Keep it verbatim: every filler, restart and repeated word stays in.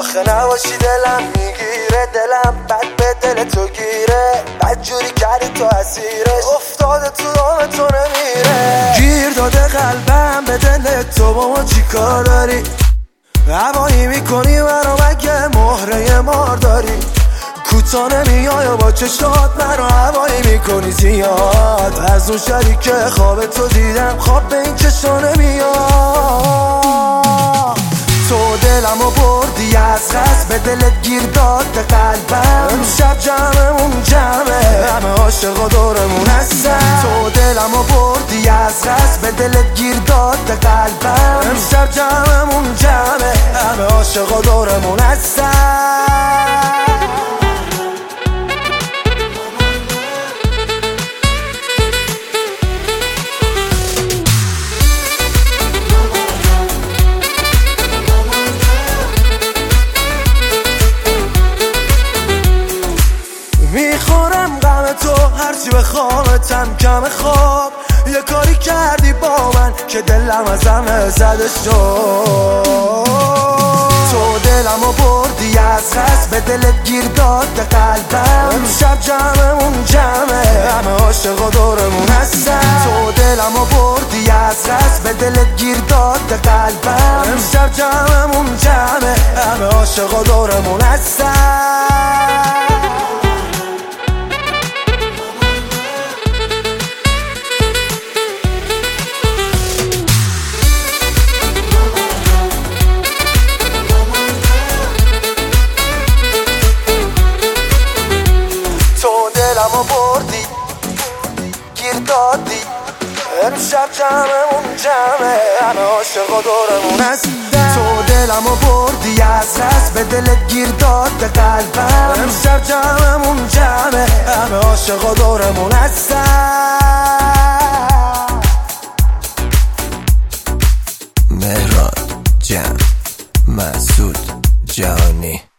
آخه نباشی دلم میگیره، دلم بد به دل تو گیره، بد جوری کردی تو اسیرش، افتاده تو دام تو نمیره. گیر داده قلبم به دل تو، با ما چی کار داری؟ هوایی میکنی منو مگه مهره مار داری؟ کوتا نمیای و با چشات منو هوایی میکنی زیاد. از اون شبی که خواب تو دیدم خواب به این چشا نمیاد. تو دلمو بردی از قصد، به دلت گیر داد به قلبم. امشب جمعمون جمعه، همه عاشقا دورمون هستن. تو دلمو بردی از قصد، به دلت گیر داد به قلبم. امشب جمعمون جمعه، همه عاشقا دورمون هستن. میخورم غم تو هرچی بخوامتم کم خواب. یه کاری کردی با من که دلم از همه زده شد. تو دلمو بردی از قصد، به دلت گیر داد به قلبم. امشب جمعمون جمعه، همه عاشقا دورمون هستن. تو دلمو بردی از قصد، به دلت گیر داد به قلبم. امشب جمعمون جمعه، همه عاشقا دورمون هستن. دلمو بردی گیر دادی، امشب جمعمون جمعه، همه عاشقا دورمون هستن. تو دلمو بردی از قصد، به دلت گیر داد به قلبم. امشب جمعمون جمعه، همه عاشقا دورمون هستن. مهران جمع مسعود جهانی.